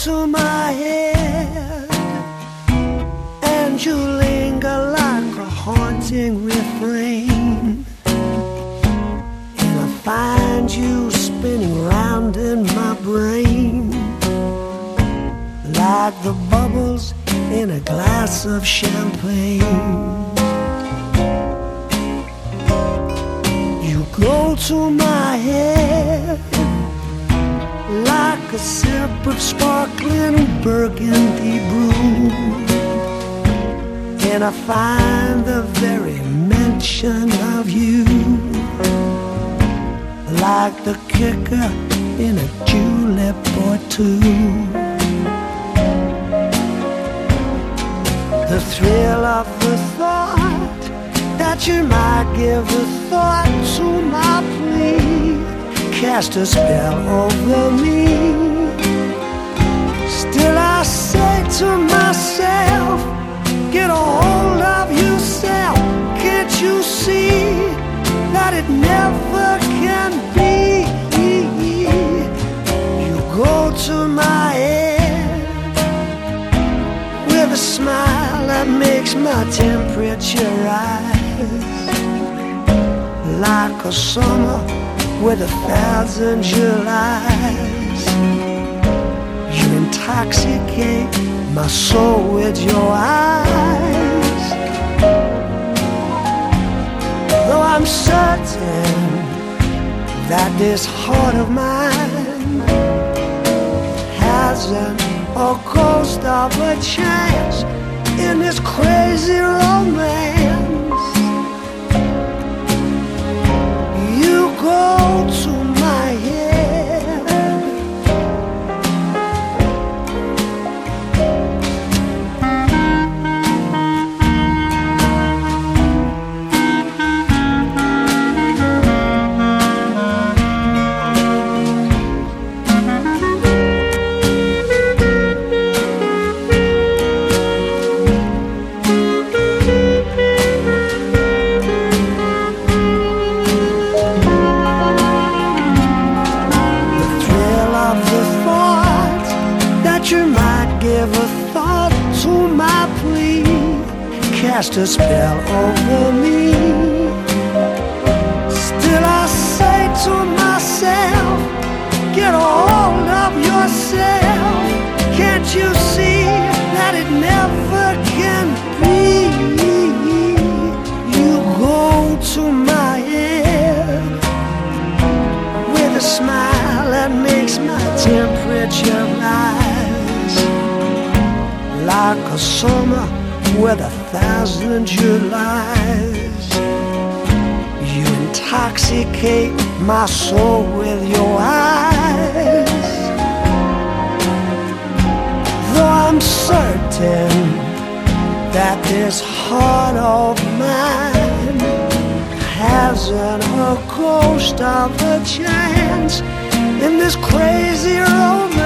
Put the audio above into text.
to my head, and you linger like a haunting refrain, and I find you spinning round in my brain like the bubbles in a glass of champagne. You go to my head like a sip of sparkling burgundy brew, and I find the very mention of you like the kicker in a julep or two. The thrill of the thought that you might give a thought to my plea cast a spell over me. Still I say to myself, get a hold of yourself. Can't you see that it never can be? You go to my head with a smile that makes my temperature rise, like a summer with 1,000 Julys. You intoxicate my soul with your eyes. Though I'm certain that this heart of mine hasn't a ghost of a chance in this crazy romance, you go to my head. Give a thought to my plea, cast a spell over me. Still I say to myself, get a hold of yourself. Can't you see that it never can be? You go to my head with a smile that makes my temperature rise, like a summer with 1,000 Julys. You intoxicate my soul with your eyes. Though I'm certain that this heart of mine hasn't a ghost of a chance in this crazy romance,